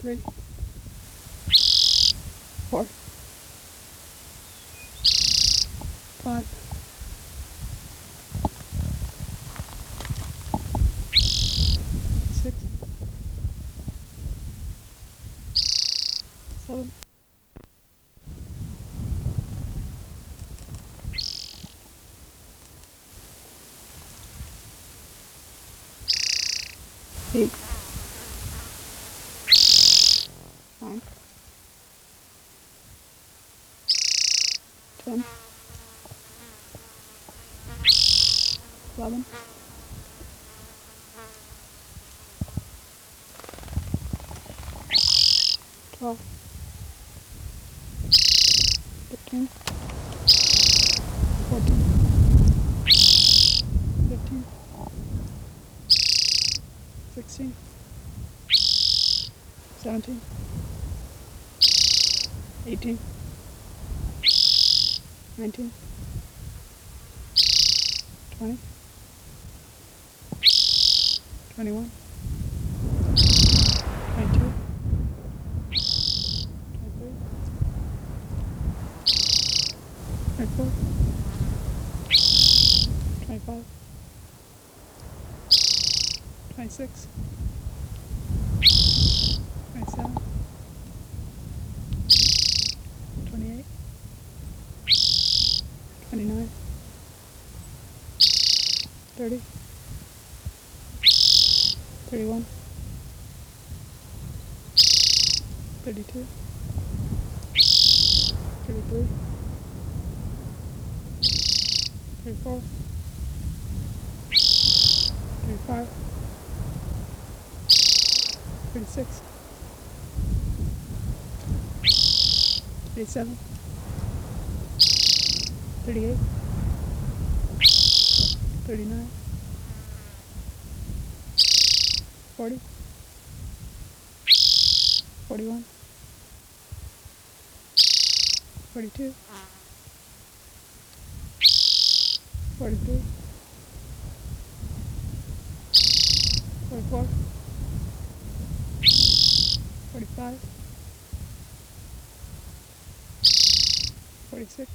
3, 4, 5, 6, 7, 8, 9, 10, 11, 12, 13, 14, 15, 16, 17, 18, 19, 20, 21, 22, 23, 24, 25, 26, 27, 28, 29, 30, 31, 32, 33, 34, 35, 36, 37, 38, 39, 40, 41, 42, 43, 44, 45, 46,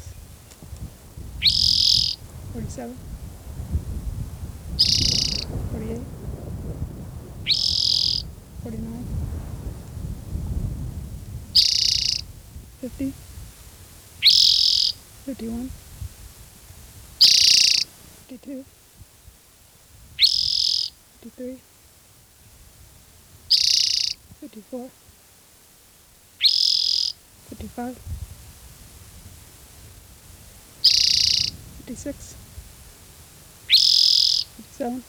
47, 48, 49, 50, 51, 52, 53, 54, 55, 56, 57,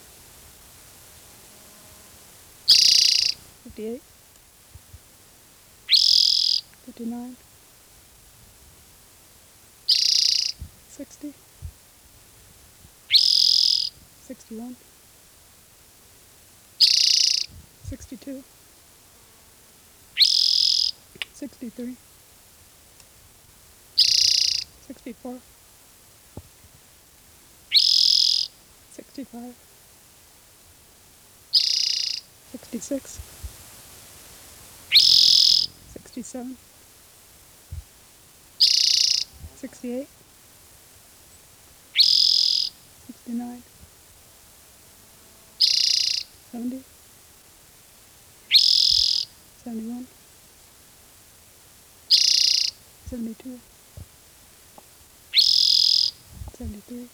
58, 59, 60, 61, 62, 63, 64, 65, 66, 67, 68, 69, 70, 71, 72, 73,